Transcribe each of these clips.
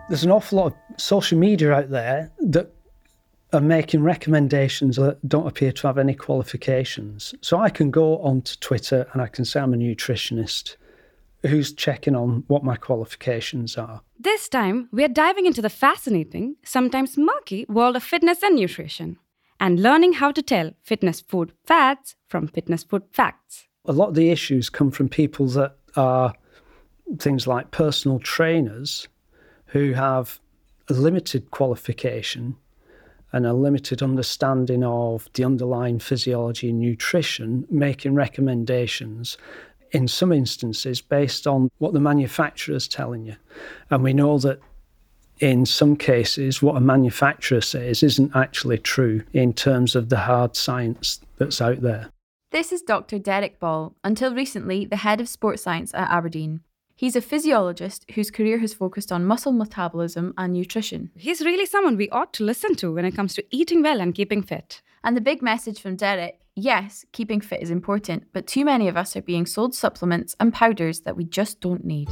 There's an awful lot of social media out there that are making recommendations that don't appear to have any qualifications. So I can go onto Twitter and I can say I'm a nutritionist. Who's checking on what my qualifications are? This time, we're diving into the fascinating, sometimes murky world of fitness and nutrition, and learning how to tell fitness food fads from fitness food facts. A lot of the issues come from people that are things like personal trainers who have a limited qualification and a limited understanding of the underlying physiology and nutrition, making recommendations in some instances based on what the manufacturer's telling you. And we know that in some cases, what a manufacturer says isn't actually true in terms of the hard science that's out there. This is Dr. Derek Ball, until recently the head of sports science at Aberdeen. He's a physiologist whose career has focused on muscle metabolism and nutrition. He's really someone we ought to listen to when it comes to eating well and keeping fit. And the big message from Derek, yes, keeping fit is important, but too many of us are being sold supplements and powders that we just don't need.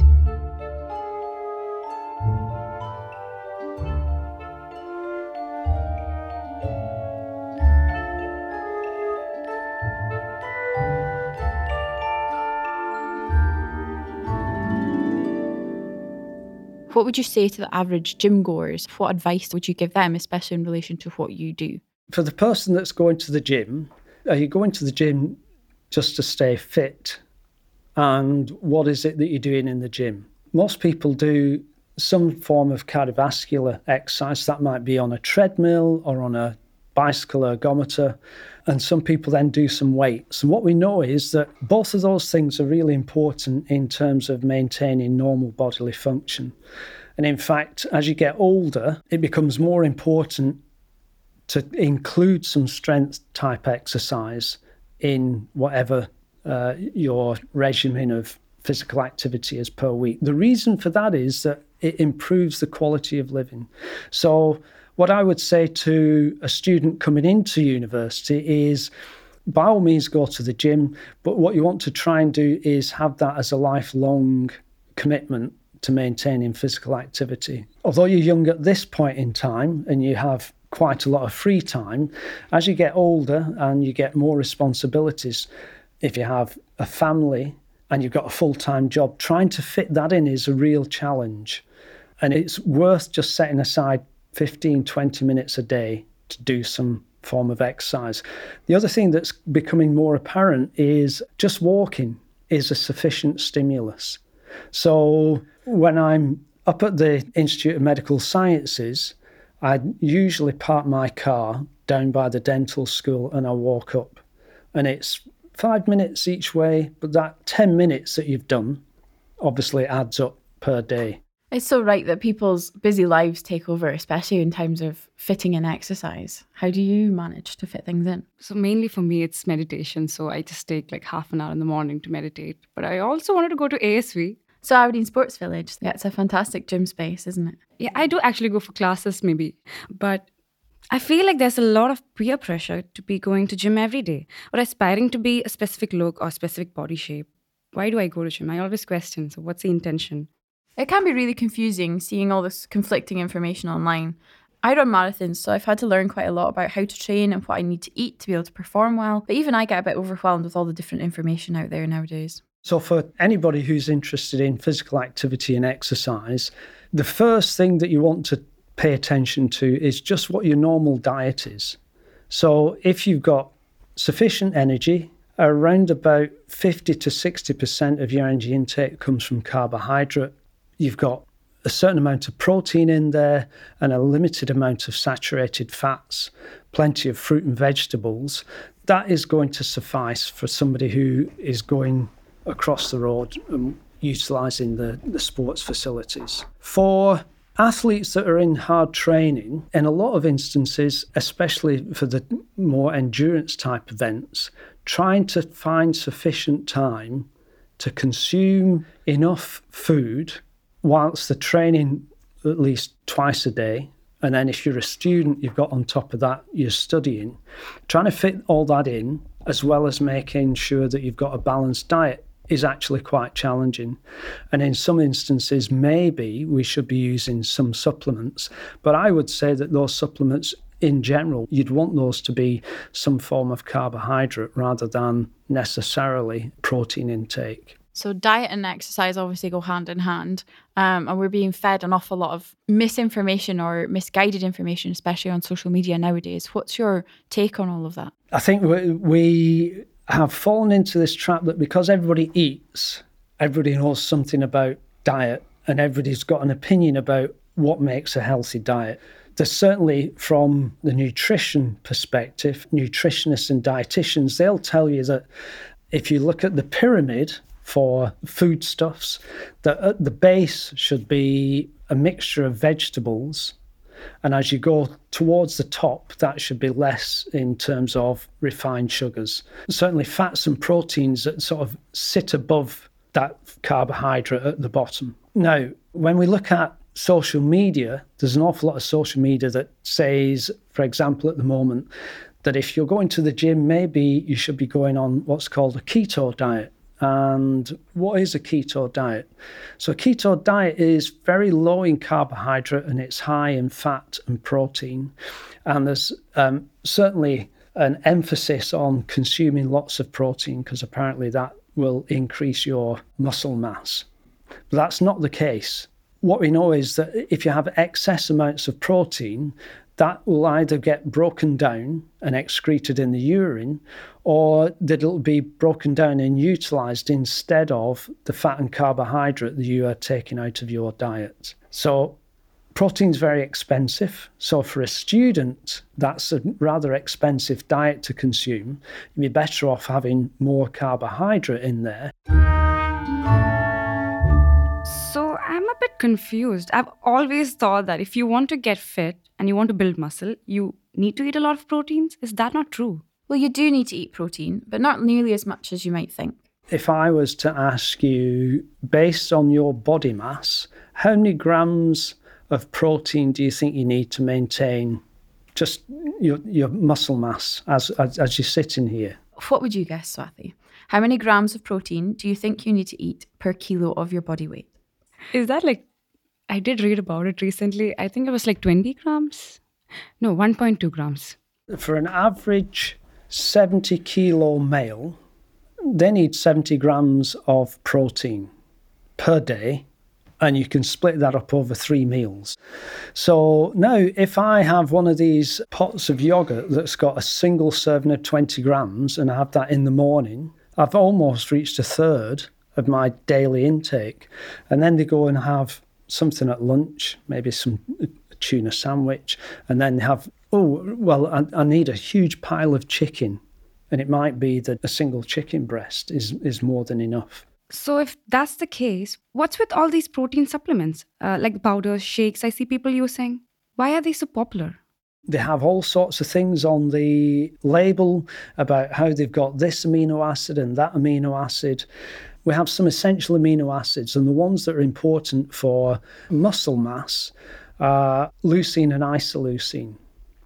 What would you say to the average gym goers? What advice would you give them, especially in relation to what you do? For the person that's going to the gym, are you going to the gym just to stay fit? And what is it that you're doing in the gym? Most people do some form of cardiovascular exercise. That might be on a treadmill or on a bicycle ergometer. And some people then do some weights. And what we know is that both of those things are really important in terms of maintaining normal bodily function. And in fact, as you get older, it becomes more important to include some strength type exercise in whatever your regimen of physical activity is per week. The reason for that is that it improves the quality of living. So what I would say to a student coming into university is, by all means, go to the gym, but what you want to try and do is have that as a lifelong commitment to maintaining physical activity. Although you're young at this point in time and you have quite a lot of free time, as you get older and you get more responsibilities, if you have a family and you've got a full-time job, trying to fit that in is a real challenge. And it's worth just setting aside 15, 20 minutes a day to do some form of exercise. The other thing that's becoming more apparent is just walking is a sufficient stimulus. So when I'm up at the Institute of Medical Sciences, I usually park my car down by the dental school and I walk up. And it's 5 minutes each way, but that 10 minutes that you've done obviously adds up per day. It's so right that people's busy lives take over, especially in times of fitting in exercise. How do you manage to fit things in? So mainly for me, it's meditation. So I just take like half an hour in the morning to meditate. But I also wanted to go to ASV. So Aberdeen Sports Village, yeah, it's a fantastic gym space, isn't it? Yeah, I do actually go for classes maybe. But I feel like there's a lot of peer pressure to be going to gym every day or aspiring to be a specific look or specific body shape. Why do I go to gym? I always question. So what's the intention? It can be really confusing seeing all this conflicting information online. I run marathons, so I've had to learn quite a lot about how to train and what I need to eat to be able to perform well. But even I get a bit overwhelmed with all the different information out there nowadays. So for anybody who's interested in physical activity and exercise, the first thing that you want to pay attention to is just what your normal diet is. So if you've got sufficient energy, around about 50 to 60% of your energy intake comes from carbohydrate. You've got a certain amount of protein in there and a limited amount of saturated fats, plenty of fruit and vegetables. That is going to suffice for somebody who is going across the road and utilising the sports facilities. For athletes that are in hard training, in a lot of instances, especially for the more endurance type events, trying to find sufficient time to consume enough food whilst they're training at least twice a day. And then if you're a student, you've got on top of that, you're studying, trying to fit all that in, as well as making sure that you've got a balanced diet. is actually quite challenging. And in some instances, maybe we should be using some supplements. But I would say that those supplements, in general, you'd want those to be some form of carbohydrate rather than necessarily protein intake. So diet and exercise obviously go hand in hand, and we're being fed an awful lot of misinformation or misguided information, especially on social media nowadays. What's your take on all of that? I think we have fallen into this trap that because everybody eats, everybody knows something about diet and everybody's got an opinion about what makes a healthy diet. There's certainly, from the nutrition perspective, nutritionists and dietitians, they'll tell you that if you look at the pyramid for foodstuffs, that at the base should be a mixture of vegetables, and as you go towards the top, that should be less in terms of refined sugars. Certainly fats and proteins that sort of sit above that carbohydrate at the bottom. Now, when we look at social media, there's an awful lot of social media that says, for example, at the moment, that if you're going to the gym, maybe you should be going on what's called a keto diet. And what is a keto diet? So a keto diet is very low in carbohydrate and it's high in fat and protein. And there's certainly an emphasis on consuming lots of protein because apparently that will increase your muscle mass. But that's not the case. What we know is that if you have excess amounts of protein, that will either get broken down and excreted in the urine, or that it'll be broken down and utilised instead of the fat and carbohydrate that you are taking out of your diet. So protein's very expensive. So for a student, that's a rather expensive diet to consume. You'd be better off having more carbohydrate in there. So I'm a bit confused. I've always thought that if you want to get fit and you want to build muscle, you need to eat a lot of proteins. Is that not true? Well, you do need to eat protein, but not nearly as much as you might think. If I was to ask you, based on your body mass, how many grams of protein do you think you need to maintain just your muscle mass as you're sitting here? What would you guess, Swathi? How many grams of protein do you think you need to eat per kilo of your body weight? Is that I did read about it recently. I think it was 20 grams. No, 1.2 grams. For an average 70 kilo male, they need 70 grams of protein per day, and you can split that up over 3 meals. So now if I have one of these pots of yogurt that's got a single serving of 20 grams and I have that in the morning, I've almost reached a third of my daily intake. And then they go and have something at lunch, maybe some tuna sandwich, and then they have, I need a huge pile of chicken. And it might be that a single chicken breast is more than enough. So if that's the case, what's with all these protein supplements, like powders, shakes I see people using? Why are they so popular? They have all sorts of things on the label about how they've got this amino acid and that amino acid. We have some essential amino acids, and the ones that are important for muscle mass are leucine and isoleucine.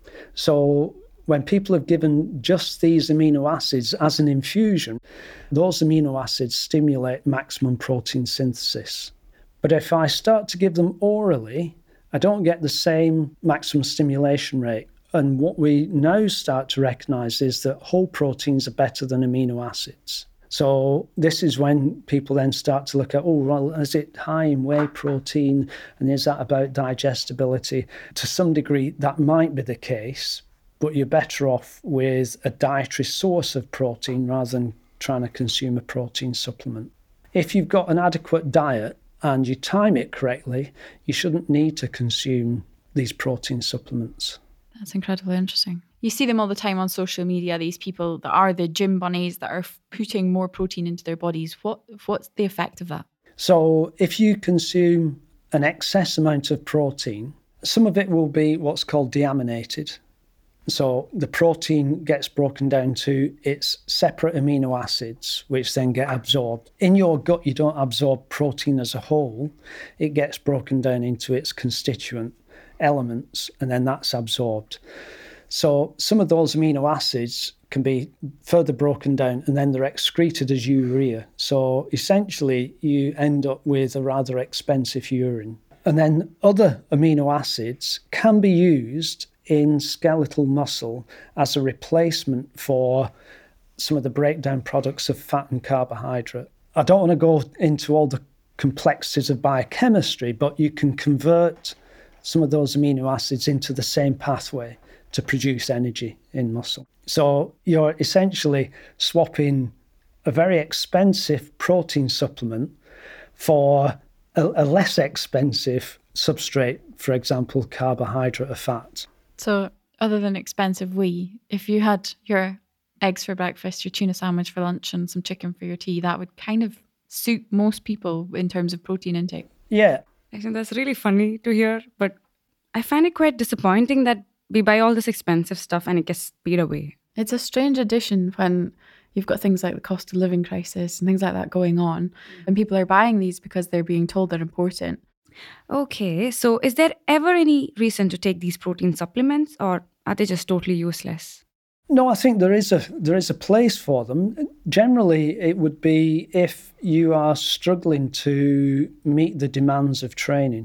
So when people have given just these amino acids as an infusion, those amino acids stimulate maximum protein synthesis. But if I start to give them orally, I don't get the same maximum stimulation rate. And what we now start to recognise is that whole proteins are better than amino acids. So this is when people then start to look at, is it high in whey protein? And is that about digestibility? To some degree, that might be the case, but you're better off with a dietary source of protein rather than trying to consume a protein supplement. If you've got an adequate diet and you time it correctly, you shouldn't need to consume these protein supplements. That's incredibly interesting. You see them all the time on social media, these people that are the gym bunnies that are putting more protein into their bodies. What's the effect of that? So if you consume an excess amount of protein, some of it will be what's called deaminated. So the protein gets broken down to its separate amino acids, which then get absorbed. In your gut, you don't absorb protein as a whole. It gets broken down into its constituent elements, and then that's absorbed. So some of those amino acids can be further broken down, and then they're excreted as urea. So essentially, you end up with a rather expensive urine. And then other amino acids can be used in skeletal muscle as a replacement for some of the breakdown products of fat and carbohydrate. I don't want to go into all the complexities of biochemistry, but you can convert some of those amino acids into the same pathway to produce energy in muscle. So you're essentially swapping a very expensive protein supplement for a less expensive substrate, for example, carbohydrate or fat. So other than expensive if you had your eggs for breakfast, your tuna sandwich for lunch and some chicken for your tea, that would kind of suit most people in terms of protein intake. Yeah. I think that's really funny to hear, but I find it quite disappointing that we buy all this expensive stuff and it gets speed away. It's a strange addition when you've got things like the cost of living crisis and things like that going on, and people are buying these because they're being told they're important. Okay, so is there ever any reason to take these protein supplements, or are they just totally useless? No, I think there is a place for them. Generally, it would be if you are struggling to meet the demands of training.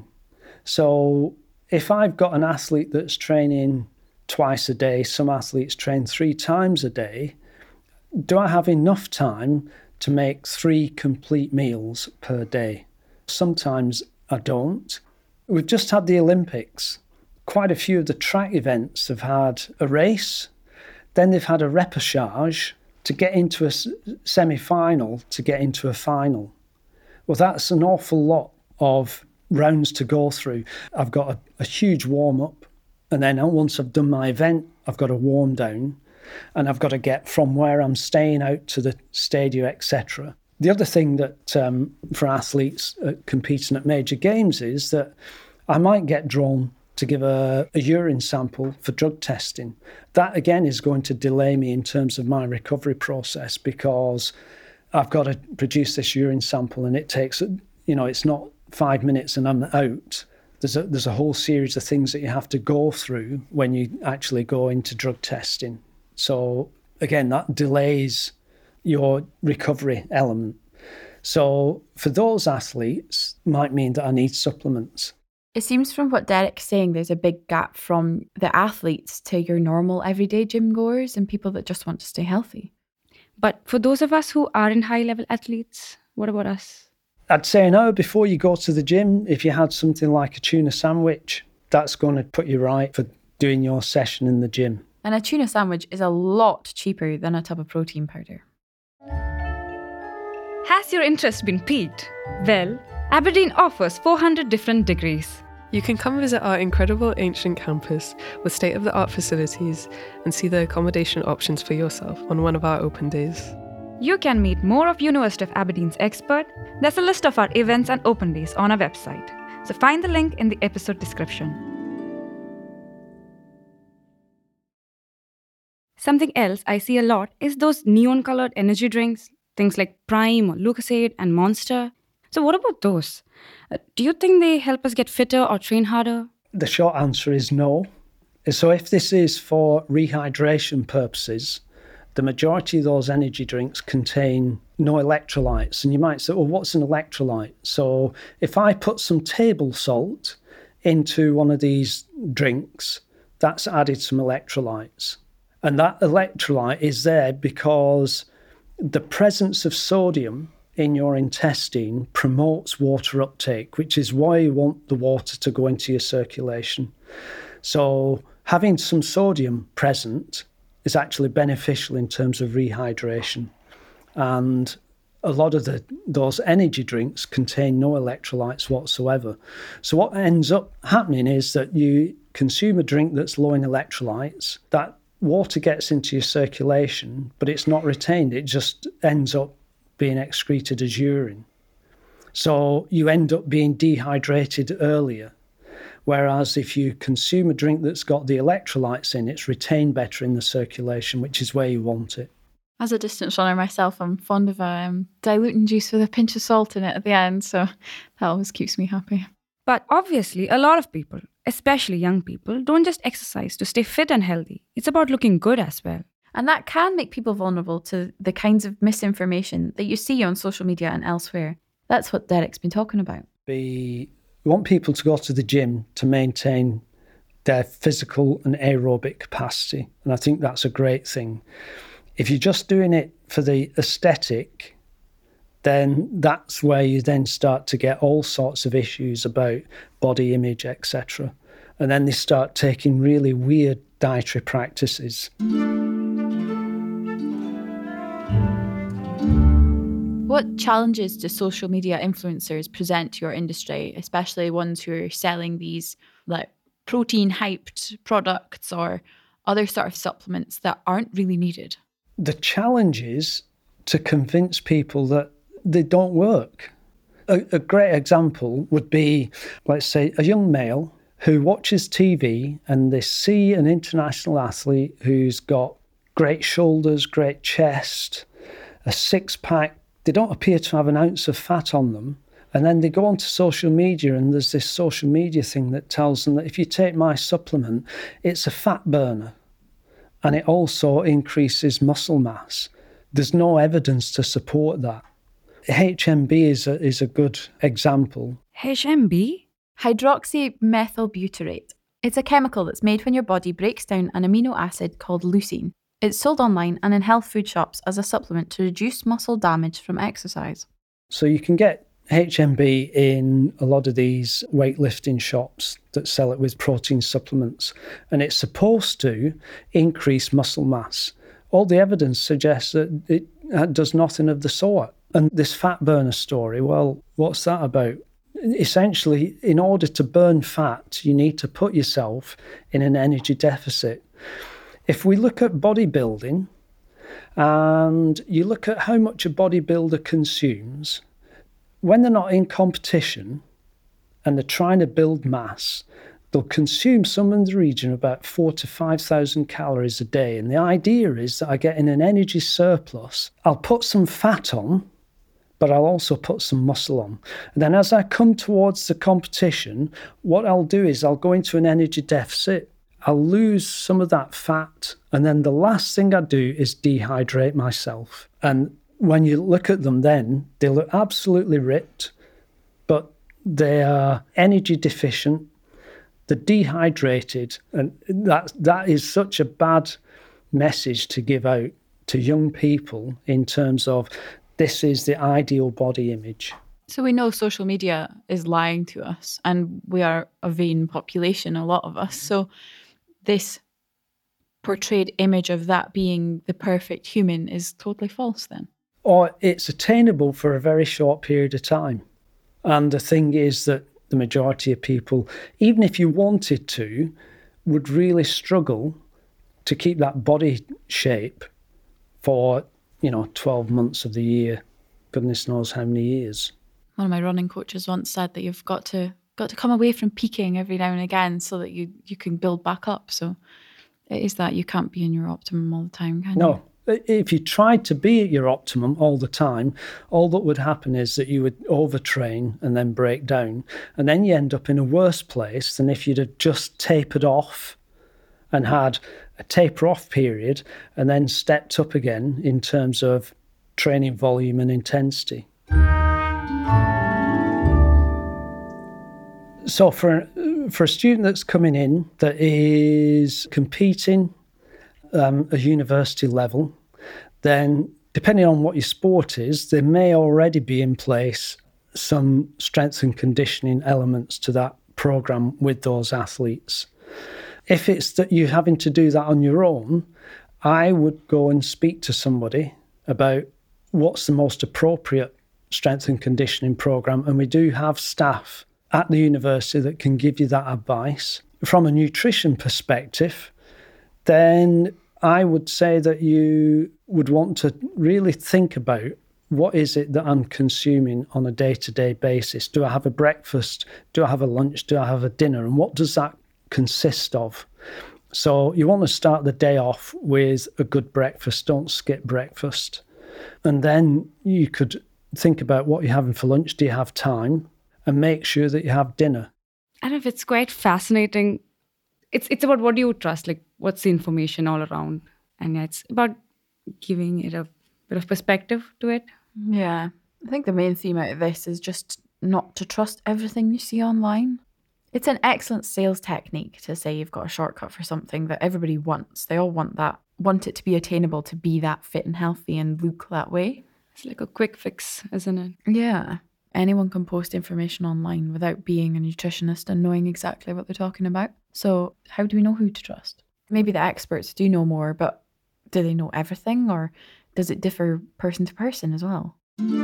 So if I've got an athlete that's training twice a day, some athletes train 3 times a day, do I have enough time to make 3 complete meals per day? Sometimes I don't. We've just had the Olympics. Quite a few of the track events have had a race, then they've had a repechage to get into a semi-final, to get into a final. Well, that's an awful lot of rounds to go through. I've got a huge warm-up, and then once I've done my event, I've got a warm down, and I've got to get from where I'm staying out to the stadium, etc. The other thing that for athletes competing at major games is that I might get drawn to give a urine sample for drug testing. That, again, is going to delay me in terms of my recovery process because I've got to produce this urine sample and it takes, it's not 5 minutes and I'm out. There's a whole series of things that you have to go through when you actually go into drug testing. So, again, that delays your recovery element. So for those athletes, might mean that I need supplements. It seems from what Derek's saying, there's a big gap from the athletes to your normal everyday gym goers and people that just want to stay healthy. But for those of us who aren't high-level athletes, what about us? I'd say no, before you go to the gym, if you had something like a tuna sandwich, that's going to put you right for doing your session in the gym. And a tuna sandwich is a lot cheaper than a tub of protein powder. Has your interest been piqued? Well, Aberdeen offers 400 different degrees. You can come visit our incredible ancient campus with state-of-the-art facilities and see the accommodation options for yourself on one of our open days. You can meet more of University of Aberdeen's expert. There's a list of our events and open days on our website. So find the link in the episode description. Something else I see a lot is those neon-colored energy drinks, things like Prime or Lucozade and Monster. So what about those? Do you think they help us get fitter or train harder? The short answer is no. So if this is for rehydration purposes, the majority of those energy drinks contain no electrolytes. And you might say, well, what's an electrolyte? So if I put some table salt into one of these drinks, that's added some electrolytes. And that electrolyte is there because the presence of sodium in your intestine promotes water uptake, which is why you want the water to go into your circulation. So having some sodium present is actually beneficial in terms of rehydration. And a lot of those energy drinks contain no electrolytes whatsoever. So what ends up happening is that you consume a drink that's low in electrolytes, that water gets into your circulation, but it's not retained. It just ends up being excreted as urine. So you end up being dehydrated earlier. Whereas if you consume a drink that's got the electrolytes in, it's retained better in the circulation, which is where you want it. As a distance runner myself, I'm fond of diluting juice with a pinch of salt in it at the end, so that always keeps me happy. But obviously, a lot of people, especially young people, don't just exercise to stay fit and healthy. It's about looking good as well. And that can make people vulnerable to the kinds of misinformation that you see on social media and elsewhere. That's what Derek's been talking about. We want people to go to the gym to maintain their physical and aerobic capacity. And I think that's a great thing. If you're just doing it for the aesthetic, then that's where you then start to get all sorts of issues about body image, etc. And then they start taking really weird dietary practices. What challenges do social media influencers present to your industry, especially ones who are selling these like protein-hyped products or other sort of supplements that aren't really needed? The challenge is to convince people that they don't work. A great example would be, let's say, a young male who watches TV and they see an international athlete who's got great shoulders, great chest, a six-pack. They don't appear to have an ounce of fat on them. And then they go onto social media and there's this social media thing that tells them that if you take my supplement, it's a fat burner. And it also increases muscle mass. There's no evidence to support that. HMB is a good example. HMB? Hydroxymethylbutyrate. It's a chemical that's made when your body breaks down an amino acid called leucine. It's sold online and in health food shops as a supplement to reduce muscle damage from exercise. So you can get HMB in a lot of these weightlifting shops that sell it with protein supplements, and it's supposed to increase muscle mass. All the evidence suggests that it does nothing of the sort. And this fat burner story, well, what's that about? Essentially, in order to burn fat, you need to put yourself in an energy deficit. If we look at bodybuilding and you look at how much a bodybuilder consumes, when they're not in competition and they're trying to build mass, they'll consume some in the region of about 4,000 to 5,000 calories a day. And the idea is that I get in an energy surplus. I'll put some fat on, but I'll also put some muscle on. And then as I come towards the competition, what I'll do is I'll go into an energy deficit. I'll lose some of that fat. And then the last thing I do is dehydrate myself. And when you look at them then, they look absolutely ripped, but they are energy deficient, they're dehydrated, and that is such a bad message to give out to young people in terms of this is the ideal body image. So we know social media is lying to us, and we are a vain population, a lot of us. So this portrayed image of that being the perfect human is totally false then. Or it's attainable for a very short period of time. And the thing is that the majority of people, even if you wanted to, would really struggle to keep that body shape for, 12 months of the year. Goodness knows how many years. One of my running coaches once said that you've got to come away from peaking every now and again so that you can build back up. So it is that you can't be in your optimum all the time, can you? No. If you tried to be at your optimum all the time, all that would happen is that you would overtrain and then break down. And then you end up in a worse place than if you'd have just tapered off and had a taper off period and then stepped up again in terms of training volume and intensity. So for a student that's coming in that is competing a university level, then depending on what your sport is, there may already be in place some strength and conditioning elements to that program with those athletes. If it's that you're having to do that on your own, I would go and speak to somebody about what's the most appropriate strength and conditioning program. And we do have staff at the university that can give you that advice. From a nutrition perspective, then I would say that you would want to really think about what is it that I'm consuming on a day-to-day basis. Do I have a breakfast? Do I have a lunch? Do I have a dinner? And what does that consist of? So you want to start the day off with a good breakfast. Don't skip breakfast. And then you could think about what you're having for lunch. Do you have time? And make sure that you have dinner. I don't know if it's quite fascinating. It's about what do you trust, like what's the information all around. And it's about giving it a bit of perspective to it. Yeah. I think the main theme out of this is just not to trust everything you see online. It's an excellent sales technique to say you've got a shortcut for something that everybody wants. They all want that, want it to be attainable, to be that fit and healthy and look that way. It's like a quick fix, isn't it? Yeah. Anyone can post information online without being a nutritionist and knowing exactly what they're talking about. So how do we know who to trust? Maybe the experts do know more, but do they know everything, or does it differ person to person as well?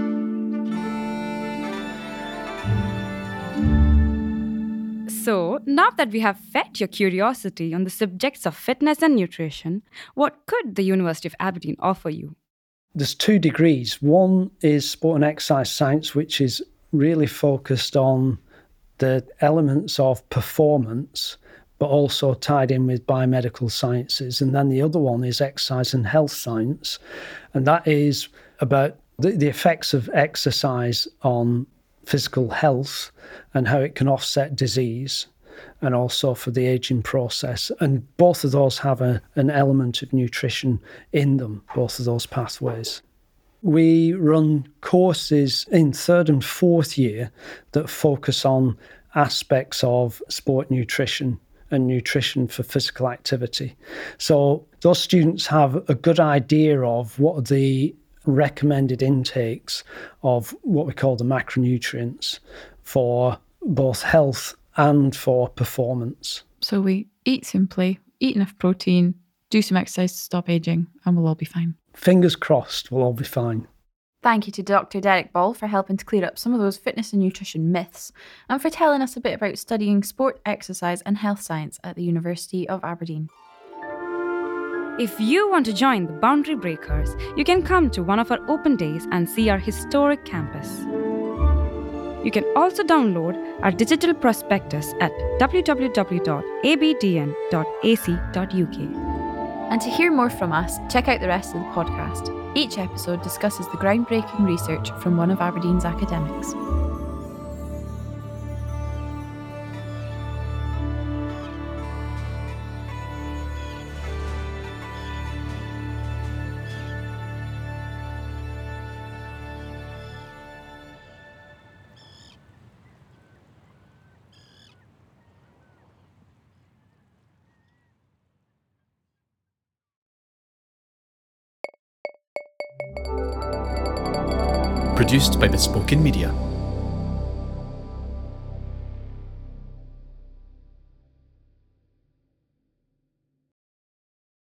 So, now that we have fed your curiosity on the subjects of fitness and nutrition, what could the University of Aberdeen offer you? There's 2 degrees. One is sport and exercise science, which is really focused on the elements of performance, but also tied in with biomedical sciences. And then the other one is exercise and health science. And that is about the effects of exercise on physical health and how it can offset disease, and also for the aging process. And both of those have an element of nutrition in them, both of those pathways. We run courses in 3rd and 4th year that focus on aspects of sport nutrition and nutrition for physical activity. So those students have a good idea of what are the recommended intakes of what we call the macronutrients for both health and for performance. So we eat simply, eat enough protein, do some exercise to stop aging, and we'll all be fine. Fingers crossed, we'll all be fine. Thank you to Dr. Derek Ball for helping to clear up some of those fitness and nutrition myths, and for telling us a bit about studying sport, exercise and health science at the University of Aberdeen. If you want to join the Boundary Breakers, you can come to one of our open days and see our historic campus. You can also download our digital prospectus at www.abdn.ac.uk. And to hear more from us, check out the rest of the podcast. Each episode discusses the groundbreaking research from one of Aberdeen's academics. Produced by Bespoken Media.